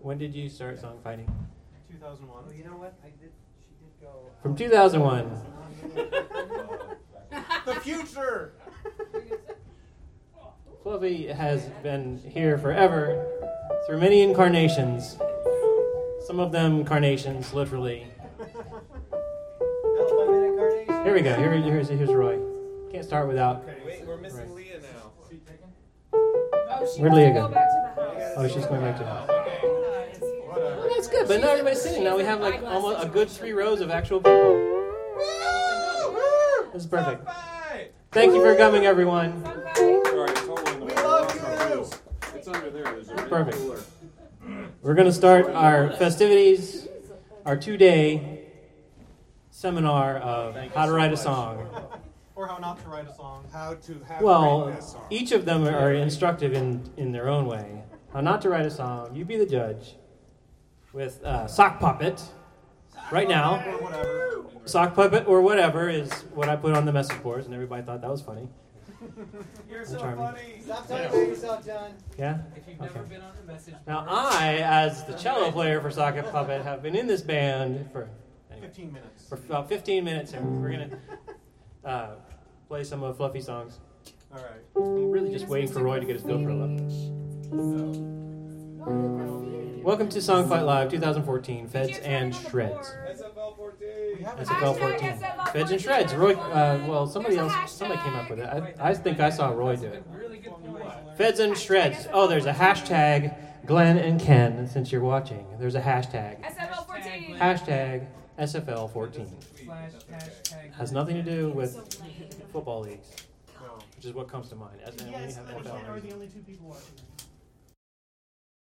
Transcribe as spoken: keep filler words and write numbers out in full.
When did you start song fighting? two thousand one. Oh, you know what? I did. She did go. From two thousand one. The future. Fluffy has been here forever, through many incarnations. Some of them carnations, literally. Here we go. Here, here's here's Roy. Can't start without. Okay, wait, we're missing Roy. Leah now. Oh, she Where'd wants Leah to go? go back to the house. Oh, she's going back to the house. Whatever. Well, that's good, but now everybody's singing. Now we have like almost a good three rows of actual people. This is perfect. Bye. Thank you for coming, everyone. Fun fact. Sorry, it's all in the We love you. It's under there. There's a big Perfect. cooler. We're going to start our festivities, our two-day seminar of how to write a song. Or how not to write a song. How to have Well, written a song. each of them are instructive in, in their own way. How not to write a song. You be the judge. With uh, Sock Puppet, right now. Or whatever. Sock Puppet or whatever is what I put on the message boards, and everybody thought that was funny. You're so Charming. funny. Stop talking about yourself, John. Yeah? If you've Okay. never been on a message Now, board, I, as the cello player for Sock Puppet, have been in this band for, anyway, fifteen minutes. for about fifteen minutes, and we're going to uh, play some of Fluffy songs. All right. I'm really just waiting for Roy to get his GoPro up. Welcome to Song Fight Live twenty fourteen, Feds and Shreds. S F L fourteen. S F L fourteen. Feds and Shreds. Roy, uh, well, somebody else, somebody came up with it. I, I think I saw Roy do it. really good point. Feds and Shreds. Oh, there's a hashtag Glenn and Ken, since you're watching. There's a hashtag. S F L fourteen. Hashtag S F L fourteen. Slash hashtag. Has nothing to do with football leagues, No. which is what comes to mind. As, and we Yes, have and N F L Ken are leagues. the only two people watching.